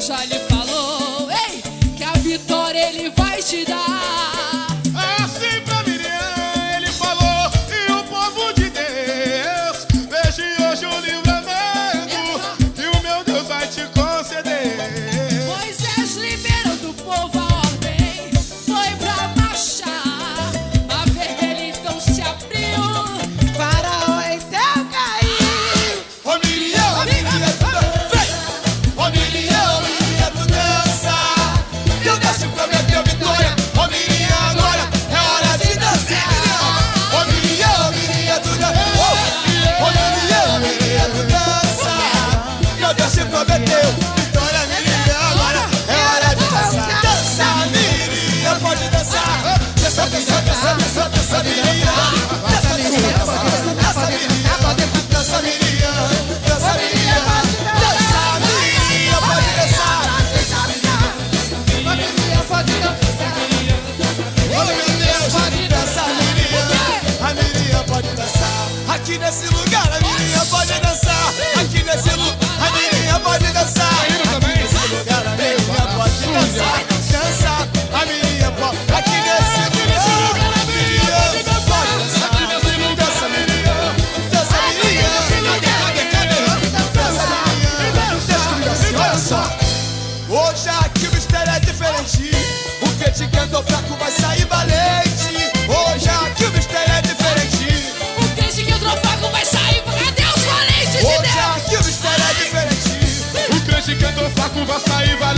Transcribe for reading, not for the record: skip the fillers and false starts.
já lhe falou, ei, que a vitória ele vai te dar. Assim pra Miriam ele falou, e o povo de Deus, veja hoje o livramento que o meu Deus vai te conceder. Moisés liberou do povo a ordem, foi pra marchar. A vermelha então se abriu, Faraó então caiu. Ô Miriam, Miriam, vem! Ô Miriam, Miriam, tu dança, e o Deus te prometeu vitória. Ô Miriam, agora é hora de dançar. Ô Miriam, Miriam, tu dança. Ô Miriam, Miriam, tu dança, e o Deus te prometeu vitória. Miriam, agora é hora de dançar. Dança, Miriam, pode dançar. Dança, dança, dança, dança, dança, Miriam. Dança, Miriam, dança, Miriam, dança, Miriam, dança, Miriam, dança, Miriam, pode dançar. A Miriam pode dançar. Oh meu Deus, dança, Miriam. A Miriam pode dançar. Aqui nesse lugar a Miriam pode dançar. Aqui nesse lugar a Miriam pode dançar. Aqui nesse lugar a Miriam pode dançar. Dança, a Miriam pode. Aqui nesse lugar a Miriam pode dançar. Dança, Miriam. Dança, Miriam. Dança, Miriam. Deixa comigo assim, olha só. Hoje aqui o mistério é diferente. O crente que andou fraco vai sair valente. Hoje aqui o mistério é diferente. o crente que entrou fraco vai sair. Cadê os valentes de Hoje Deus? aqui o mistério é diferente. O crente que andou fraco vai sair valente.